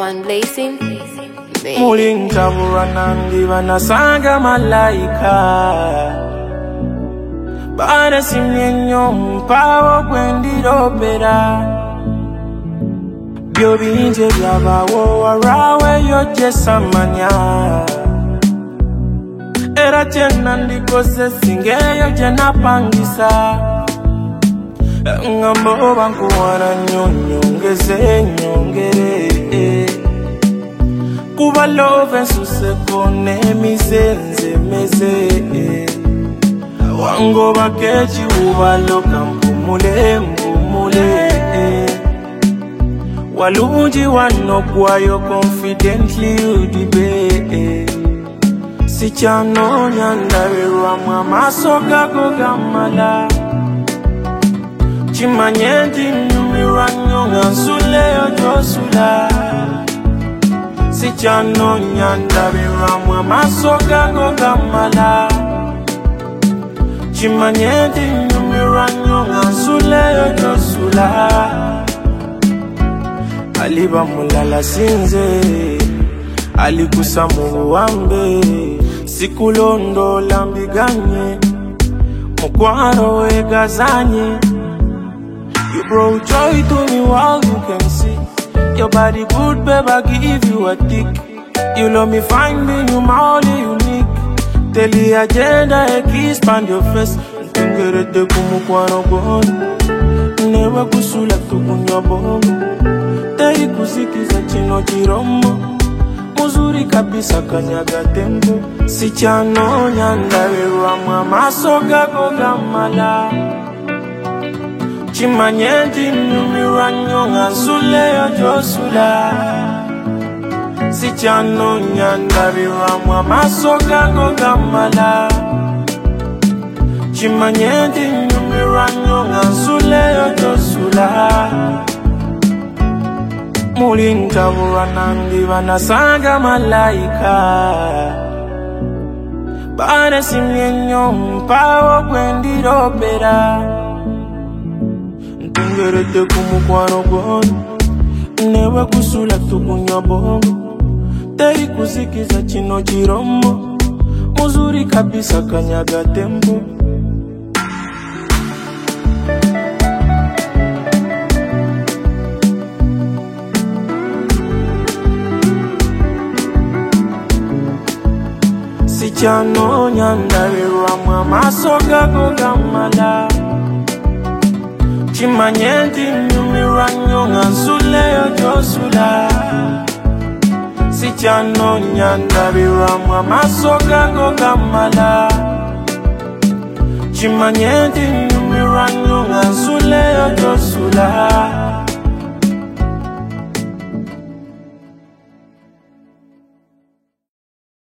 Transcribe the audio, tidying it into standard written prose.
one blazing. Mulinga buranandi banasanga malaika Bana simnyenyo mpawo kwendiropera Byo binje byabawo warawe yoje samanya Era tena ndikose singeyo jena pangisa Ngambo banku wana nyongeze nyongere Kuba love susekone misenze meze Wango bakechi ubaloka mpumule Walunji wanokwayo confidently udibe Sichano nyandarirwa mwamasoka kogamala Chimanyenti nyumiranyo ngazuleyo josula Sichano nyandarirwa mwamasoka kogamala Chimanyenti nyumiranyo ngazuleyo josula Aliba mulala sinze Alikusa muwambe Sikulondo lambiganye Mukwaro wegazanye You brought joy to me while you can see Your body good babe I give you a tick You love me fine me you my only unique Tell the agenda a kiss pan your face Ntungerete kumukwaro gono Newe kusula tukunya bomo Teri kusikiza chino chiromo Muzuri kabisa kanyaga tembo Sichano nyandarirwa mwamasoka kogamala Chimanyenti nyumiranyo ngazuleyo josula Sichano nyandarirwa mwamasoka kogamala Chimanyenti nyumiranyo ngazuleyo josula Mulinga buranandi banasanga malaika Bana simnyenyo mpawo kwendiropera Ntungerete kumukwaro gono Newe kusula tukunya bomo Teri kusikiza chino chiromo Muzuri kabisa kanyaga tembo Sichano nyandarirwa mwamasoka kogamala Chimanyenti nyumiranyo ngazuleyo josula Sichano nyandarirwa mwamasoka kogamala Chimanyenti nyumiranyo ngazuleyo josula